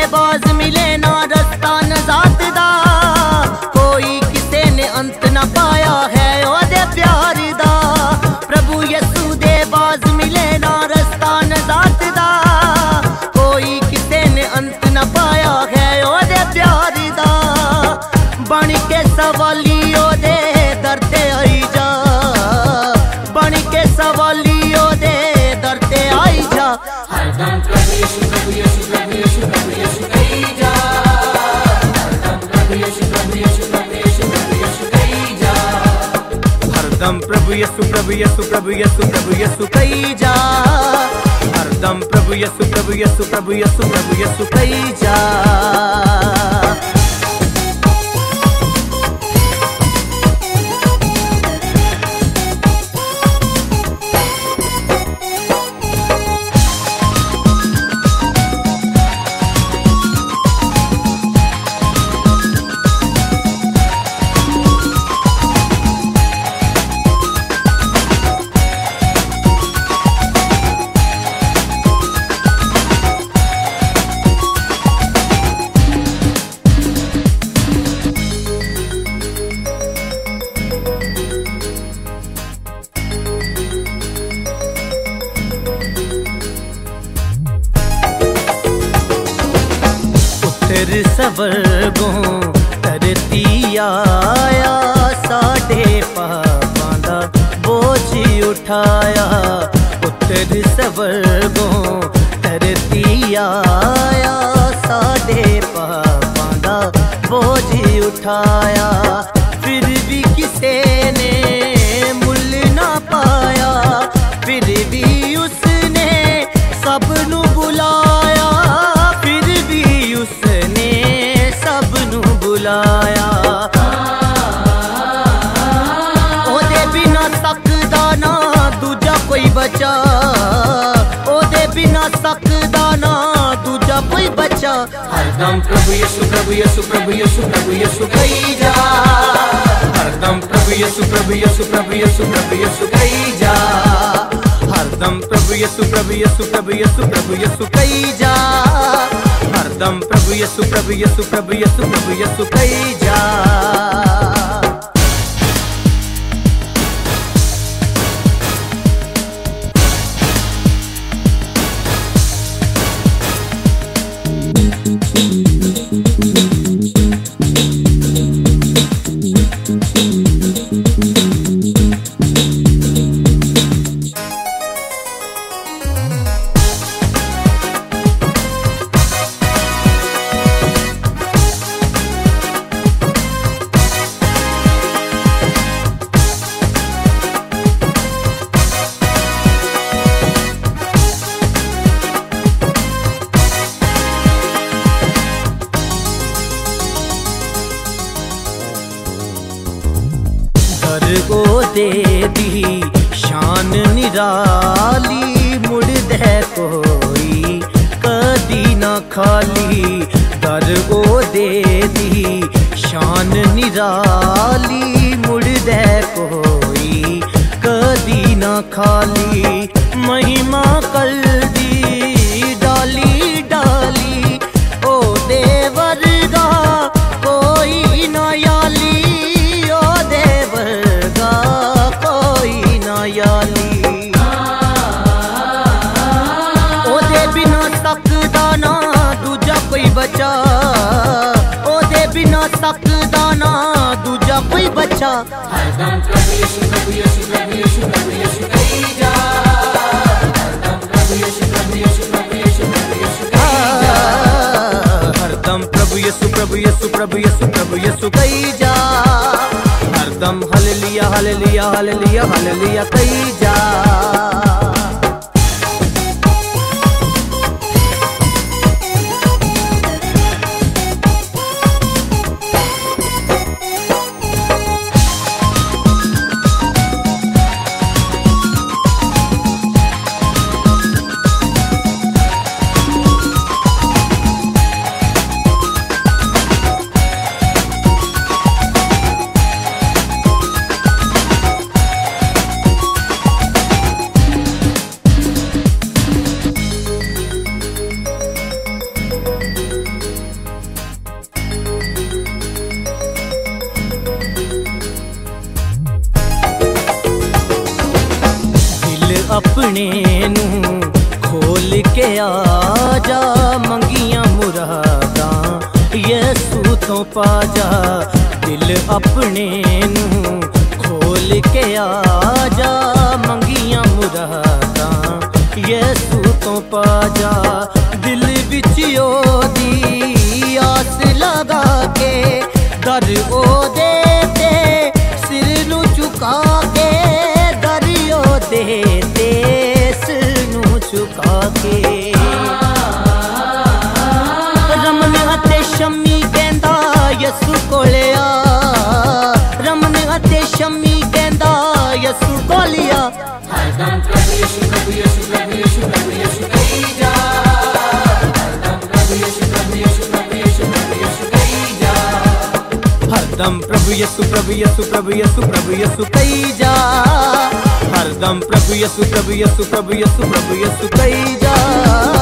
बाज मिले ना रस्ता नजात दा, कोई किसे ने अंत ना पाया है ओदे प्यार दा। प्रभु यसू दे बाज मिले ना रस्ता नजात दा, कोई किसे ने अंत ना पाया है ओदे प्यार दा। बन के सवाली ओदे दर ते आई जा, बन के सवाली ओदे दर ते आई जा। हरदम प्रभु यीशु प्रभु यीशु प्रभु यीशु प्रभु यीशु कही जा, हरदम प्रभु यीशु प्रभु यीशु प्रभु यीशु प्रभु यीशु कही जा। हरदम प्रभु यीशु प्रभु यीशु प्रभु यीशु प्रभु यीशु कही जा, हरदम प्रभु यीशु प्रभु यीशु प्रभु यीशु प्रभु यीशु कही जा। फिर स्वर्गों धरती आया, साढ़े पापां दा बोझ उठाया। पुत्र स्वर्गों धरती आया, साढ़े पापां दा बोझ उठाया। फिर भी किसे ने मुल ना पाया, फिर भी उसने सबनू बुलाया, फिर भी उसने सबनू बुलाया। ओदे बिना सकदा ना दूजा कोई बचा, ओदे बिना सकदा ना दूजा कोई बचा। हरदम प्रभु यीशु प्रभु यीशु प्रभु यीशु प्रभु यीशु कही जा, हरदम प्रभु यीशु प्रभु यीशु प्रभु यीशु प्रभु यीशु कही जा। हरदम प्रभु यीशु प्रभु यीशु प्रभु यीशु प्रभु यीशु कही जा, हरदम प्रभु यीशु प्रभु यीशु प्रभु यीशु प्रभु यीशु कही जा। को दे दी शान निराली, मुड़ दे कोई कदी ना खाली। दर को दे दी शान निराली, मुड़ दे कोई कदी ना खाली। महिमा कर दी डाली डाली, ओ देवरगा कोई ना याली, ओदे बिना सकदा ना दूजा कोई बचा, ओदे बिना सकदा ना दूजा कोई बचा। हरदम प्रभु यीशु प्रभु यीशु प्रभु यीशु प्रभु यीशु कही जा, हरदम प्रभु यीशु प्रभु यीशु प्रभु यीशु प्रभु यीशु कही जा। हरदम प्रभु यीशु प्रभु यीशु प्रभु यीशु प्रभु यीशु कही जा, हरदम हालेलुया हालेलुया हालेलुया हालेलुया कही जा। अपने नू खोल के आ जा, मंगियां मुरादां यसू तो पा जा। दिल अपने नू खोल के आ जा, मंगियां मुरादां यसू तो पा जा। दिल विच ओदी आस लगा के दर ओदे ते सिर नू झुका के, दर ओदे ते सिर नू झुका के। रमन हते शम्मी कहंदा यसू कोले आ, रमन हते शम्मी कहंदा यसू कोले आ। हरदम प्रभु यीशु प्रभु यीशु प्रभु यीशु प्रभु यीशु कही जा, हरदम प्रभु यीशु प्रभु यीशु प्रभु यीशु प्रभु यीशु कही जा। हरदम प्रभु यीशु प्रभु यीशु प्रभु यीशु प्रभु यीशु कही जा, हरदम प्रभु यीशु प्रभु यीशु प्रभु यीशु प्रभु यीशु कही जा।